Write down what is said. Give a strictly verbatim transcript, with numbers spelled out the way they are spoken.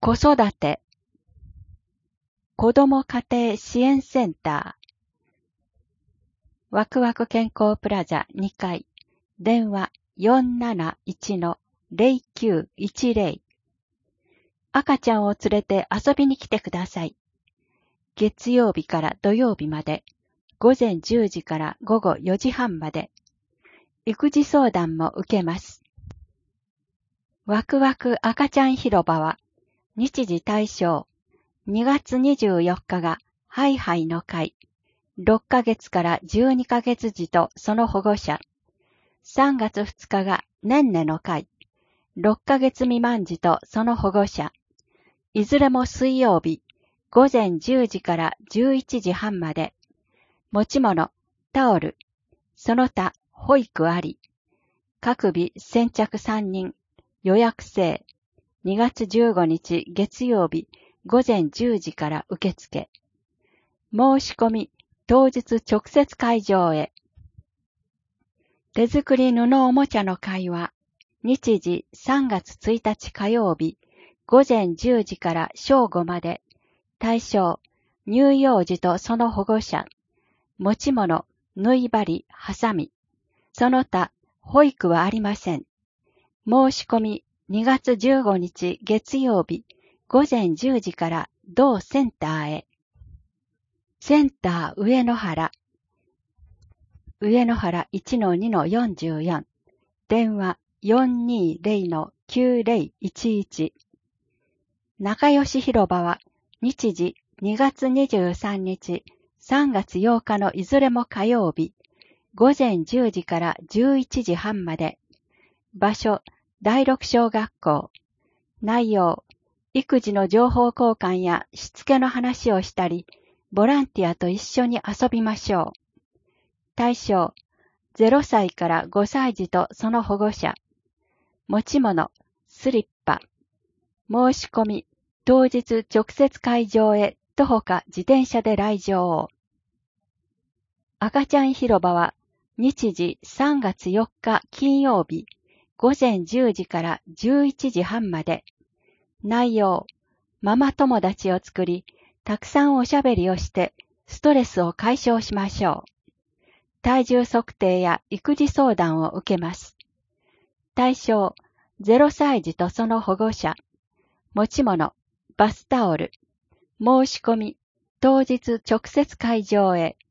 子育て子ども家庭支援センターワクワク健康プラザにかい電話 よんなないちのゼロきゅういちゼロ 赤ちゃんを連れて遊びに来てください。月曜日から土曜日までごぜんじゅうじからごごよじはんまで育児相談も受けます。ワクワク赤ちゃん広場は日時対象にがつにじゅうよっかがハイハイの会、ろっかげつからじゅうにかげつ児とその保護者、さんがつふつかがねんねの会、ろっかげつ未満児とその保護者、いずれも水曜日、ごぜんじゅうじからじゅういちじはんまで、持ち物、タオル、その他保育あり、各日先着さんにん、予約制、にがつじゅうごにち月曜日ごぜんじゅうじから受付。申し込み、当日直接会場へ。手作り布おもちゃの会は、日時さんがつついたち火曜日ごぜんじゅうじから正午まで、対象、乳幼児とその保護者、持ち物、縫い針、ハサミ、その他、保育はありません。申し込み、にがつじゅうごにち月曜日ごぜんじゅうじから同センターへ。センター上野原。上野原 いちのにのよんじゅうよん。電話 よんにーぜろのきゅうぜろいちいち。仲良し広場は日時にがつにじゅうさんにち、さんがつようかのいずれも火曜日、ごぜんじゅうじからじゅういちじはんまで。場所、だいろく小学校。内容、育児の情報交換やしつけの話をしたり、ボランティアと一緒に遊びましょう。対象、ゼロさいからごさい児とその保護者。持ち物、スリッパ。申し込み、当日直接会場へ徒歩か自転車で来場を。赤ちゃん広場は日時さんがつよっか金曜日ごぜんじゅうじからじゅういちじはんまで。内容、ママ友達を作り、たくさんおしゃべりをしてストレスを解消しましょう。体重測定や育児相談を受けます。対象、ゼロさい児とその保護者。持ち物、バスタオル。申し込み、当日直接会場へ。